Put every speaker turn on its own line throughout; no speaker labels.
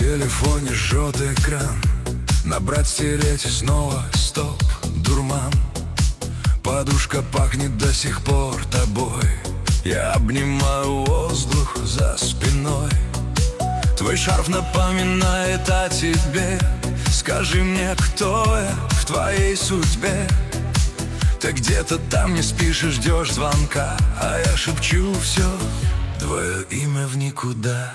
телефоне жжет экран. Набрать, стереть, снова стоп, дурман. Подушка пахнет до сих пор тобой. Я обнимаю воздух за спиной. Твой шарф напоминает о тебе. Скажи мне, кто я в твоей судьбе? Ты где-то там не спишь и ждешь звонка, а я шепчу все, твое имя в никуда.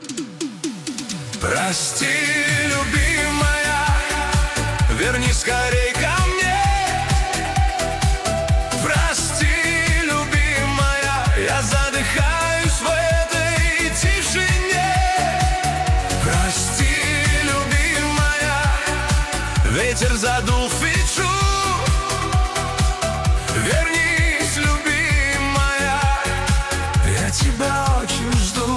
Прости, любимая, вернись скорей ко мне. Прости, любимая, я задыхаюсь в этой тишине. Прости, любимая, ветер задул свечу. Вернись, любимая, я тебя очень жду.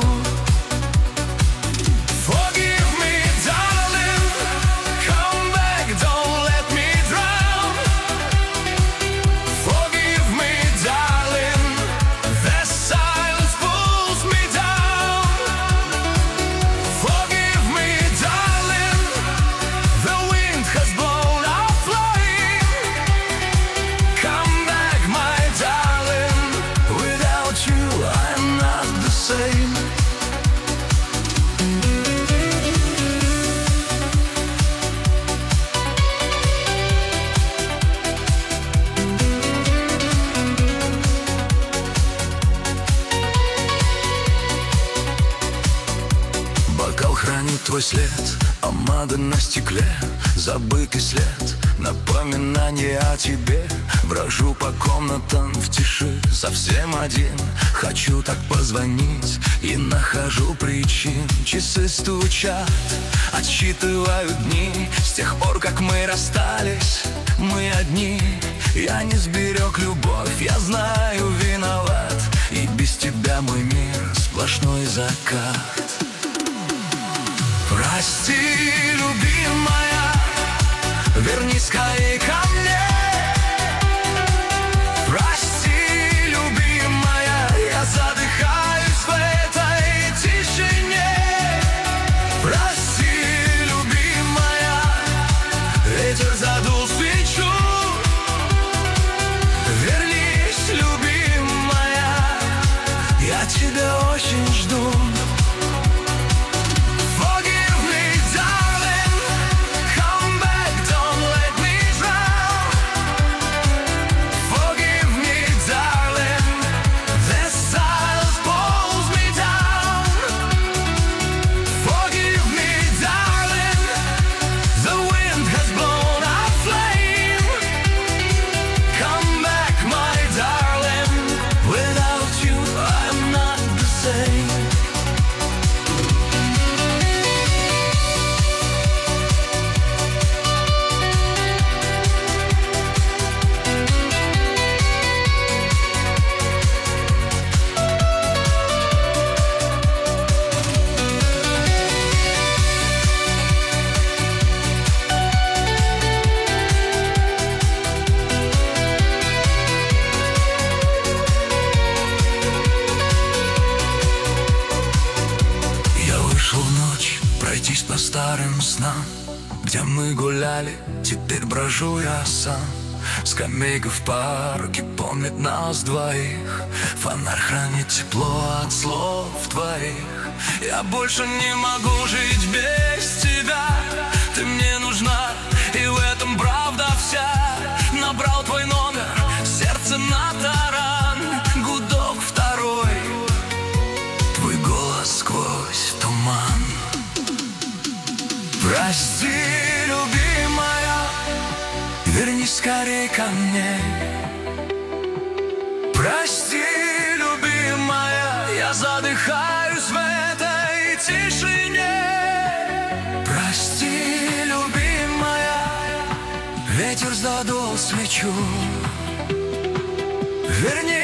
Бокал хранит твой след, помада на стекле, забытый след, напоминание о тебе. Брожу по комнатам в тиши, совсем один. Хочу так позвонить и нахожу причин. Часы стучат, отсчитывают дни. С тех пор, как мы расстались, мы одни. Я не сберег любовь, я знаю, виноват. И без тебя мой мир сплошной закат. Прости, любимая, вернись скорей ко мне. Прости, любимая, я задыхаюсь в этой тишине. Прости, любимая, ветер задул свечу. Вернись, любимая, я тебя очень жду. Пройтись по старым снам, где мы гуляли, теперь брожу я сам. Скамейка в парке помнит нас двоих. Фонарь хранит тепло от слов твоих. Я больше не могу жить без тебя. Ты мне нужна, и в этом правда вся. Набрал твой номер, сердце на таран. Гудок второй, твой голос сквозь туман. Прости, любимая, вернись скорей ко мне. Прости, любимая, я задыхаюсь в этой тишине. Прости, любимая, ветер задул свечу. Вернись.